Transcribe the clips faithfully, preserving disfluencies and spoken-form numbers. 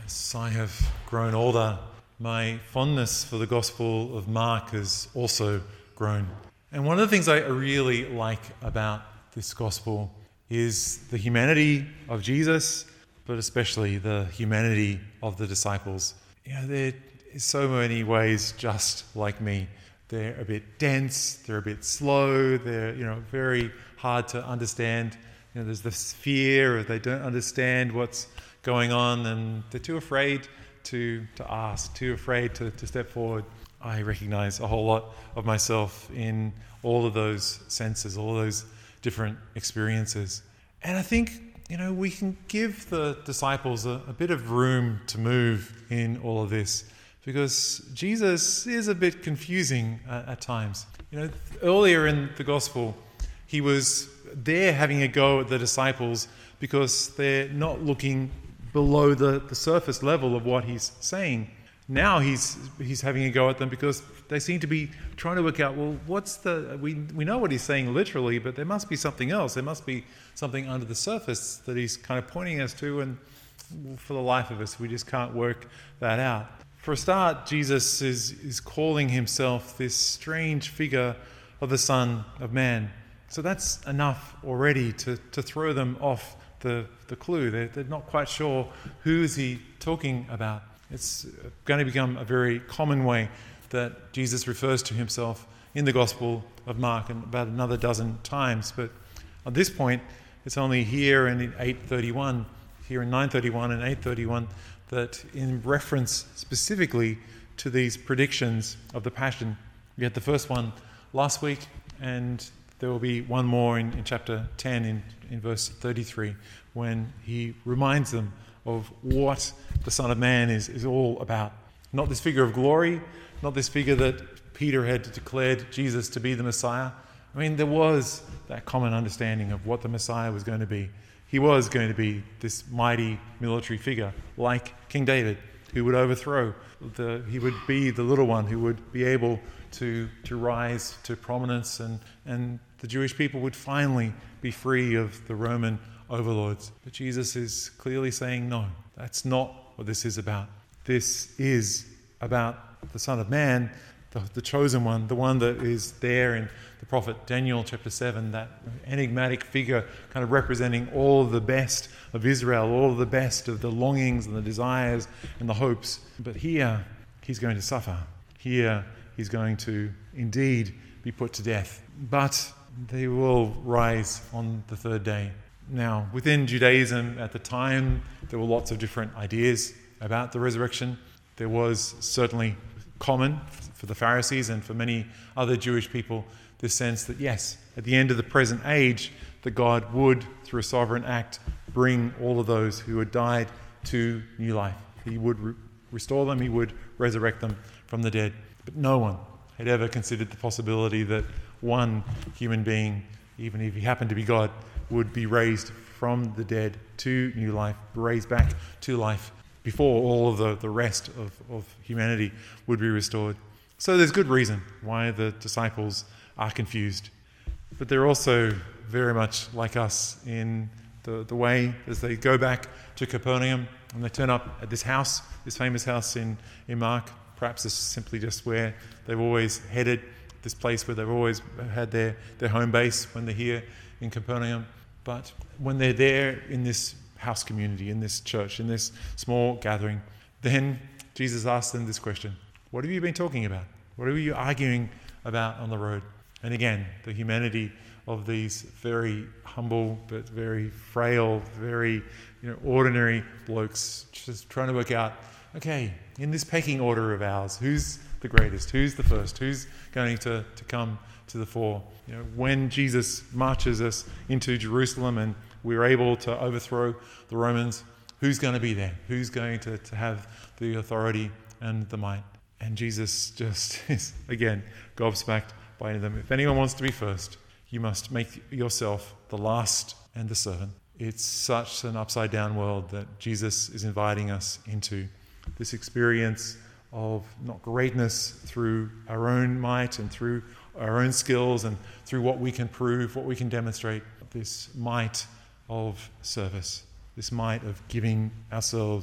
As I have grown older, my fondness for the Gospel of Mark has also grown. And one of the things I really like about this Gospel is the humanity of Jesus, but especially the humanity of the disciples. You know, they're in so many ways just like me. They're a bit dense, they're a bit slow, they're, you know, very hard to understand. You know, there's this fear, or they don't understand what's going on, and they're too afraid to to ask, too afraid to, to step forward. I recognize a whole lot of myself in all of those senses, all of those different experiences. And I think, you know, we can give the disciples a, a bit of room to move in all of this, because Jesus is a bit confusing uh, at times. You know, earlier in the gospel, he was there having a go at the disciples because they're not looking below the, the surface level of what he's saying. Now he's he's having a go at them because they seem to be trying to work out, well, what's the, we we know what he's saying literally, but there must be something else. There must be something under the surface that he's kind of pointing us to, and for the life of us, we just can't work that out. For a start, Jesus is, is calling himself this strange figure of the Son of Man. So that's enough already to, to throw them off the, the clue. They're, they're not quite sure who is he talking about. It's going to become a very common way that Jesus refers to himself in the Gospel of Mark, and about another dozen times. But at this point, it's only here and in eight thirty-one, here in nine thirty-one and eight thirty-one, that in reference specifically to these predictions of the Passion. We had the first one last week, and there will be one more in, in chapter ten, in, in verse thirty-three, when he reminds them of what the Son of Man is, is all about. Not this figure of glory, not this figure that Peter had declared Jesus to be the Messiah. I mean, there was that common understanding of what the Messiah was going to be. He was going to be this mighty military figure, like King David, who would overthrow. The, he would be the little one who would be able to, to rise to prominence, and, and the Jewish people would finally be free of the Roman overlords. But Jesus is clearly saying, no, that's not what this is about. This is about the Son of Man, the, the chosen one, the one that is there in the prophet Daniel chapter seven, that enigmatic figure kind of representing all of the best of Israel, all of the best of the longings and the desires and the hopes. But here, he's going to suffer. Here, he's going to indeed be put to death. But they will rise on the third day. Now, within Judaism at the time, there were lots of different ideas about the resurrection. There was certainly common for the Pharisees and for many other Jewish people this sense that, yes, at the end of the present age, that God would, through a sovereign act, bring all of those who had died to new life. He would re- restore them, he would resurrect them from the dead. But no one had ever considered the possibility that one human being, even if he happened to be God, would be raised from the dead to new life, raised back to life, before all of the, the rest of, of humanity would be restored. So there's good reason why the disciples are confused. But they're also very much like us in the, the way as they go back to Capernaum and they turn up at this house, this famous house in, in Mark. Perhaps this is simply just where they've always headed, this place where they've always had their, their home base when they're here in Capernaum. But when they're there in this house community, in this church, in this small gathering, then Jesus asks them this question: what have you been talking about? What are you arguing about on the road? And again, the humanity of these very humble but very frail, very you know, ordinary blokes, just trying to work out, okay, in this pecking order of ours, who's the greatest? Who's the first? Who's going to, to come to the fore? You know, when Jesus marches us into Jerusalem and we're able to overthrow the Romans, who's going to be there? Who's going to, to have the authority and the might? And Jesus just is, again, gobsmacked by them. If anyone wants to be first, you must make yourself the last and the servant. It's such an upside-down world that Jesus is inviting us into. This experience of not greatness through our own might and through our own skills and through what we can prove, what we can demonstrate, this might of service, this might of giving ourselves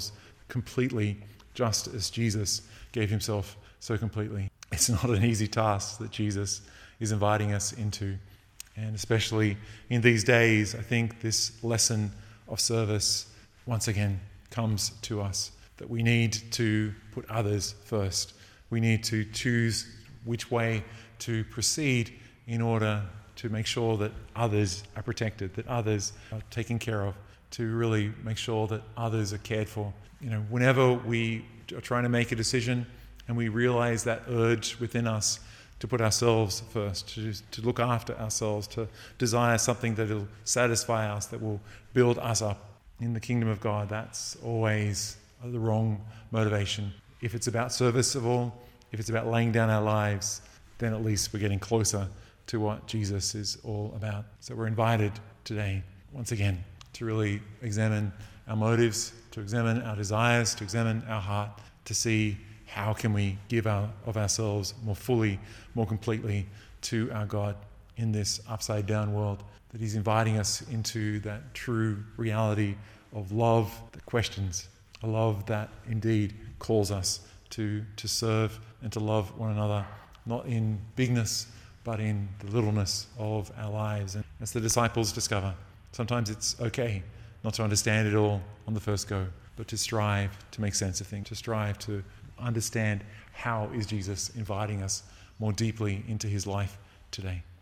completely, just as Jesus gave himself so completely. It's not an easy task that Jesus is inviting us into. And especially in these days, I think this lesson of service once again comes to us, that we need to put others first. We need to choose which way to proceed in order to make sure that others are protected, that others are taken care of, to really make sure that others are cared for. You know, whenever we are trying to make a decision and we realize that urge within us to put ourselves first, to, to look after ourselves, to desire something that will satisfy us, that will build us up in the kingdom of God, that's always the wrong motivation. If it's about service of all, if it's about laying down our lives, then at least we're getting closer to what Jesus is all about. So we're invited today, once again, to really examine our motives, to examine our desires, to examine our heart, to see how can we give our, of ourselves more fully, more completely to our God in this upside down world, that he's inviting us into that true reality of love that questions, a love that indeed calls us to, to serve and to love one another, not in bigness, but in the littleness of our lives. And as the disciples discover, sometimes it's okay not to understand it all on the first go, but to strive to make sense of things, to strive to understand how is Jesus inviting us more deeply into his life today.